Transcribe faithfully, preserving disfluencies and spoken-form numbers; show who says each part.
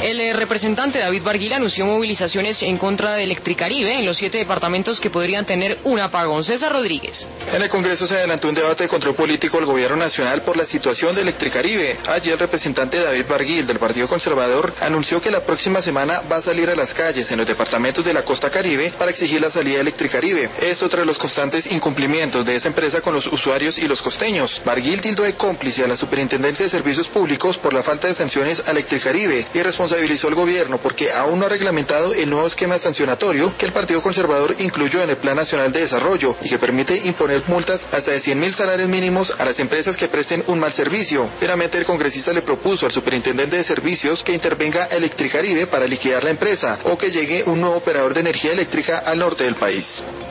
Speaker 1: El eh, representante David Barguil anunció movilizaciones en contra de Electricaribe en los siete departamentos que podrían tener un apagón. César Rodríguez.
Speaker 2: En el Congreso se adelantó un debate de control político al gobierno nacional por la situación de Electricaribe. Allí el representante David Barguil del Partido Conservador anunció que la próxima semana va a salir a las calles en los departamentos de la costa caribe para exigir la salida de Electricaribe. Esto tras los constantes incumplimientos de esa empresa con los usuarios y los costeños. Barguil tildó de cómplice a la Superintendencia de Servicios Públicos por la falta de sanciones a Electricaribe y responsabilizó al gobierno porque aún no ha reglamentado el nuevo esquema sancionatorio que el Partido Conservador incluyó en el Plan Nacional de Desarrollo y que permite imponer multas hasta de cien mil salarios mínimos a las empresas que presten un mal servicio. Finalmente, el congresista le propuso al superintendente de servicios que intervenga Electricaribe para liquidar la empresa o que llegue un nuevo operador de energía eléctrica al norte del país.